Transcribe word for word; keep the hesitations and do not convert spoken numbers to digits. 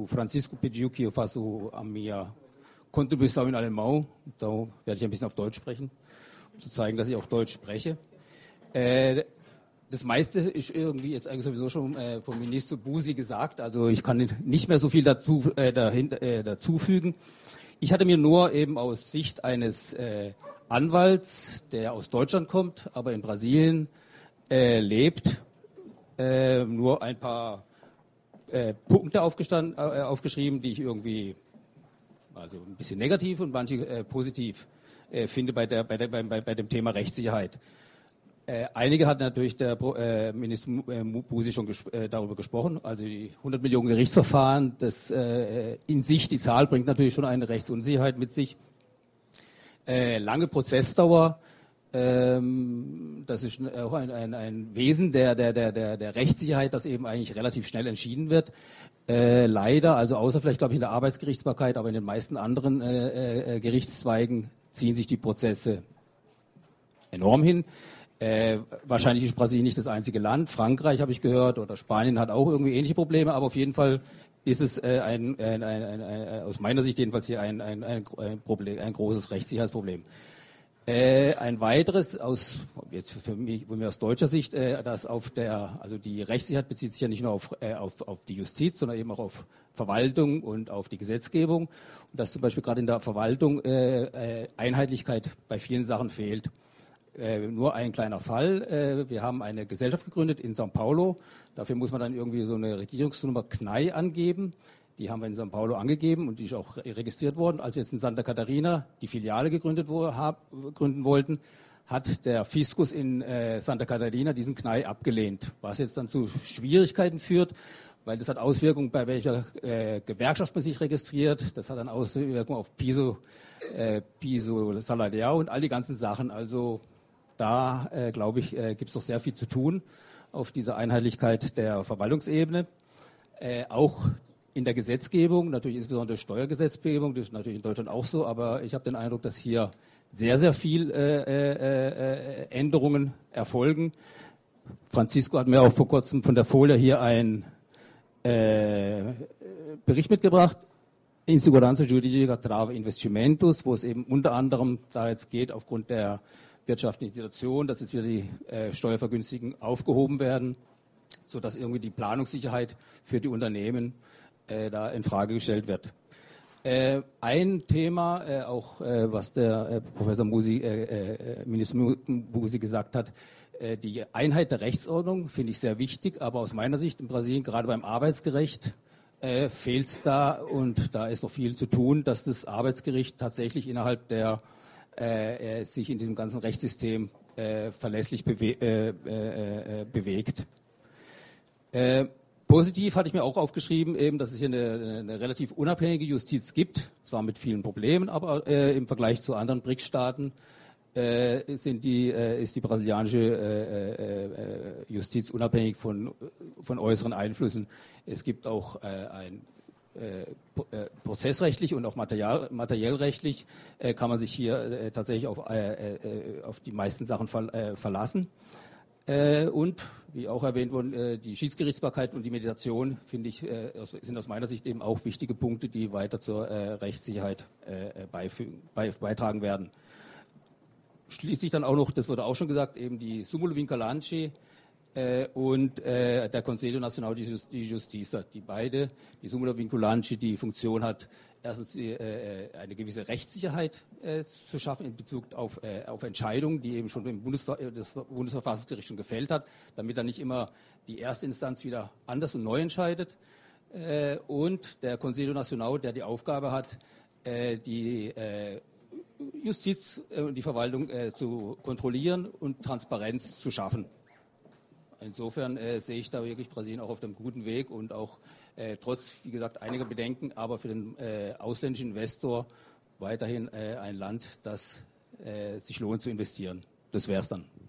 o Francisco pediu que eu faça a minha Kontribution in alemão, então werde ich ein bisschen auf Deutsch sprechen, um zu zeigen, dass ich auch Deutsch spreche. Äh, das meiste ist irgendwie jetzt eigentlich sowieso schon äh, vom Minister Busi gesagt, also ich kann nicht mehr so viel dazu, äh, dahinter, äh, dazufügen. Ich hatte mir nur eben aus Sicht eines äh, Anwalts, der aus Deutschland kommt, aber in Brasilien äh, lebt, äh, nur ein paar äh, Punkte aufgestanden, äh, aufgeschrieben, die ich irgendwie also ein bisschen negativ und manche äh, positiv äh, finde bei, der, bei, der, bei, bei dem Thema Rechtssicherheit. Äh, einige hat natürlich der äh, Minister Busi schon ges äh, darüber gesprochen, also die hundert Millionen Gerichtsverfahren, das äh, in sich, die Zahl bringt natürlich schon eine Rechtsunsicherheit mit sich. Äh, lange Prozessdauer, ähm, das ist auch ein, ein, ein Wesen der, der, der, der, der Rechtssicherheit, das eben eigentlich relativ schnell entschieden wird. Äh, leider, also außer vielleicht glaube ich in der Arbeitsgerichtsbarkeit, aber in den meisten anderen äh, äh, Gerichtszweigen ziehen sich die Prozesse enorm hin. Äh, wahrscheinlich ist Brasilien nicht das einzige Land. Frankreich habe ich gehört oder Spanien hat auch irgendwie ähnliche Probleme, aber auf jeden Fall ist es äh, ein, ein, ein, ein, ein, aus meiner Sicht jedenfalls hier ein, ein, ein, ein, Problem, ein großes Rechtssicherheitsproblem. Äh, ein weiteres aus jetzt für mich, für mich aus deutscher Sicht, äh, dass auf der, also die Rechtssicherheit bezieht sich ja nicht nur auf, äh, auf, auf die Justiz, sondern eben auch auf Verwaltung und auf die Gesetzgebung. Und dass zum Beispiel gerade in der Verwaltung äh, äh, Einheitlichkeit bei vielen Sachen fehlt. Äh, nur ein kleiner Fall. Äh, wir haben eine Gesellschaft gegründet in São Paulo. Dafür muss man dann irgendwie so eine Regierungsnummer C N A I angeben. Die haben wir in São Paulo angegeben und die ist auch registriert worden. Als wir jetzt in Santa Catarina die Filiale gegründet wo, hab, gründen wollten, hat der Fiskus in äh, Santa Catarina diesen C N A I abgelehnt. Was jetzt dann zu Schwierigkeiten führt, weil das hat Auswirkungen, bei welcher äh, Gewerkschaft man sich registriert. Das hat dann Auswirkungen auf Piso, äh, Piso Salarial und all die ganzen Sachen. Also da, äh, glaube ich, äh, gibt es noch sehr viel zu tun auf dieser Einheitlichkeit der Verwaltungsebene. Äh, auch in der Gesetzgebung, natürlich insbesondere Steuergesetzgebung, das ist natürlich in Deutschland auch so, aber ich habe den Eindruck, dass hier sehr, sehr viel äh, äh, Änderungen erfolgen. Francisco hat mir auch vor kurzem von der Folie hier einen äh, Bericht mitgebracht, Insegurança Jurídica Trava Investimentos, wo es eben unter anderem da jetzt geht, aufgrund der wirtschaftlichen Situation, dass jetzt wieder die äh, Steuervergünstigungen aufgehoben werden, sodass irgendwie die Planungssicherheit für die Unternehmen äh, da in Frage gestellt wird. Äh, ein Thema, äh, auch äh, was der äh, Professor Musi, äh, äh, Minister Musi gesagt hat, äh, die Einheit der Rechtsordnung finde ich sehr wichtig, aber aus meiner Sicht in Brasilien, gerade beim Arbeitsgericht, äh, fehlt es da und da ist noch viel zu tun, dass das Arbeitsgericht tatsächlich innerhalb der äh, sich in diesem ganzen Rechtssystem äh, verlässlich bewe äh, äh, bewegt. Äh, positiv hatte ich mir auch aufgeschrieben, eben, dass es hier eine, eine relativ unabhängige Justiz gibt, zwar mit vielen Problemen, aber äh, im Vergleich zu anderen B R I C-Staaten äh, sind die, äh, ist die brasilianische äh, äh, Justiz unabhängig von, von äußeren Einflüssen. Es gibt auch äh, ein Äh, prozessrechtlich und auch material, materiellrechtlich äh, kann man sich hier äh, tatsächlich auf, äh, äh, auf die meisten Sachen ver, äh, verlassen. Äh, und, wie auch erwähnt worden, äh, die Schiedsgerichtsbarkeit und die Mediation, finde ich, äh, aus, sind aus meiner Sicht eben auch wichtige Punkte, die weiter zur äh, Rechtssicherheit äh, beifügen, bei, beitragen werden. Schließlich dann auch noch, das wurde auch schon gesagt, eben die Súmula Vinculante Äh, und äh, der Conselho Nacional de Justiça, die beide, die Súmula Vinculante, die Funktion hat, erstens äh, eine gewisse Rechtssicherheit äh, zu schaffen in Bezug auf, äh, auf Entscheidungen, die eben schon im Bundesver das Bundesverfassungsgericht schon gefällt hat, damit dann nicht immer die erste Instanz wieder anders und neu entscheidet. Äh, und der Conselho Nacional, der die Aufgabe hat, äh, die äh, Justiz und äh, die Verwaltung äh, zu kontrollieren und Transparenz zu schaffen. Insofern äh, sehe ich da wirklich Brasilien auch auf einem guten Weg und auch äh, trotz, wie gesagt, einiger Bedenken, aber für den äh, ausländischen Investor weiterhin äh, ein Land, das äh, sich lohnt zu investieren. Das wäre es dann.